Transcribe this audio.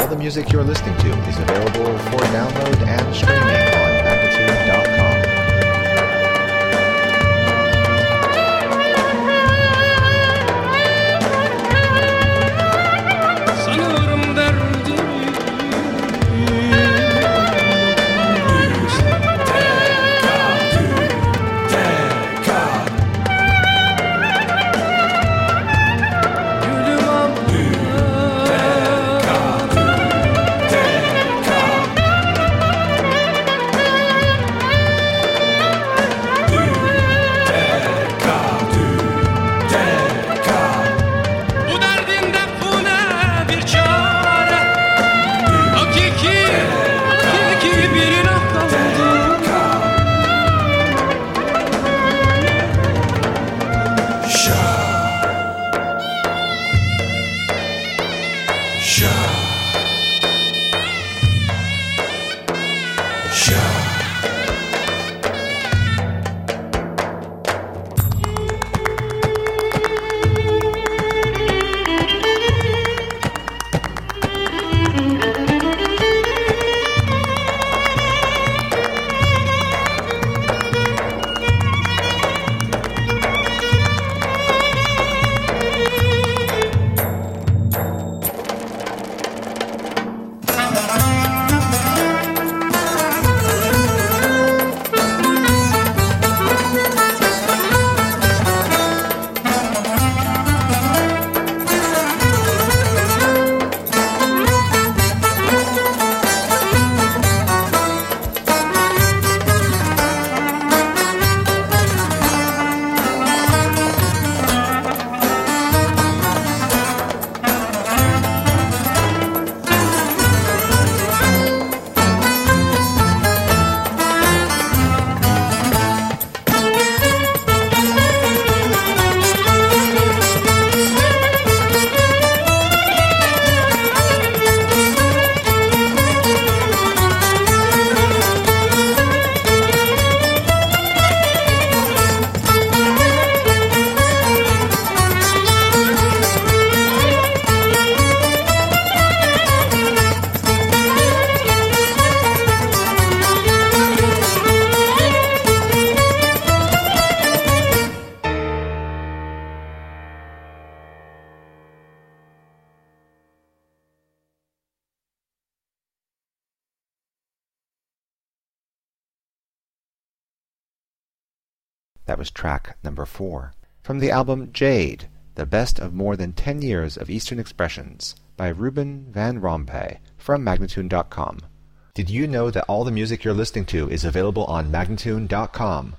the music you're listening to is available for download and streaming on Magnitude.com. Sanırım derdim Gülüm abla Bu derdinde bu ne bir çare Hakiki bir ilah kaldı That was track number 4. From the album Jade, the best of more than 10 years of Eastern expressions, by Ruben Van Rompuy from Magnitude.com. Did you know that all the music you're listening to is available on Magnitude.com?